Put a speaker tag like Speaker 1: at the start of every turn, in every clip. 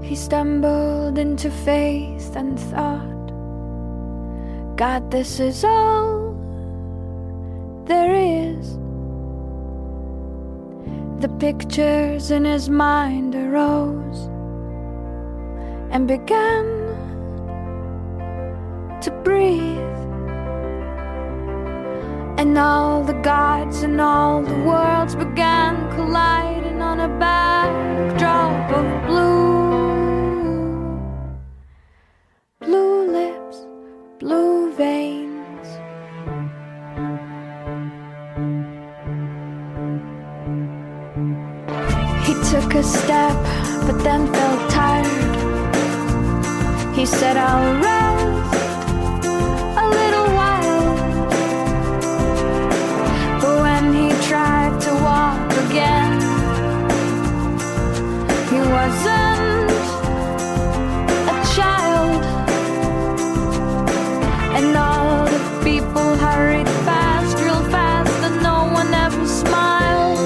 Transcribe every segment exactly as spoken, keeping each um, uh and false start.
Speaker 1: He stumbled into faith and thought, God, this is all there is. The pictures in his mind arose and began to breathe. And all the gods and all the worlds began colliding on a backdrop of blue. Blue lips, blue veins. He took a step, but then felt tired. He said, I'll rest a little while. But when he tried to walk again, he wasn't a child. And all the people hurried fast, real fast, and no one ever smiled.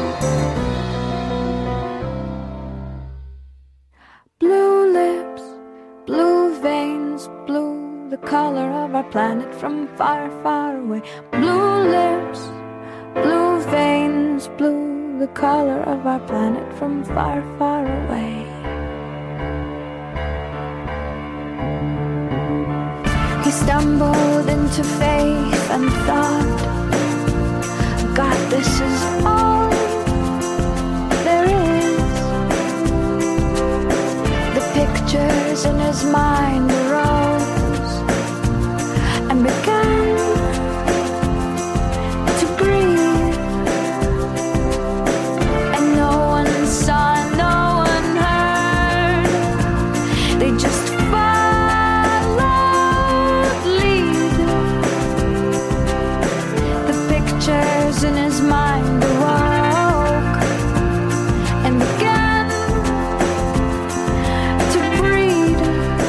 Speaker 1: Blue lips, blue veins, blue, the color of our planet from far, far away. Blue lips, blue veins, blue, the color of our planet from far, far away. He stumbled into faith and thought, God, this is all there is. The pictures in his mind arose and began to breathe. And no one saw, no one heard. They just followed lead. The pictures in his mind awoke and began to breed.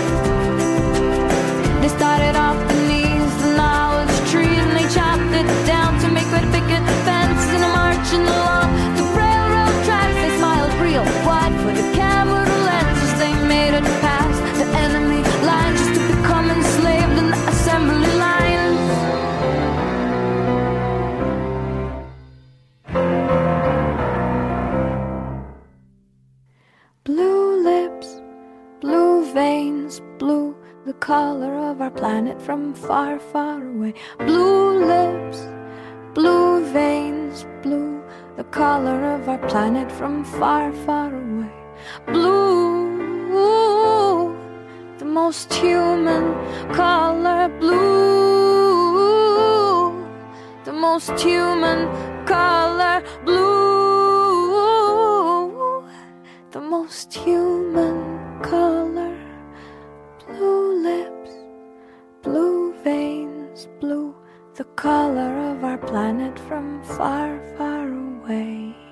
Speaker 1: They started off beneath the knowledge tree and they chopped it down to make red picket fence and a marching along the railroad tracks. They smiled real wide for the camera lenses. They made it past the enemy line just to become enslaved in the assembly lines. Blue lips, blue veins, blue, the color of our planet from far, far away. Blue lips, blue veins, blue, the color of our planet from far, far away. Blue, the most human color. Blue, the most human color. Blue, the most human color. Blue lips, blue veins, blue, the color of our planet from far, far away.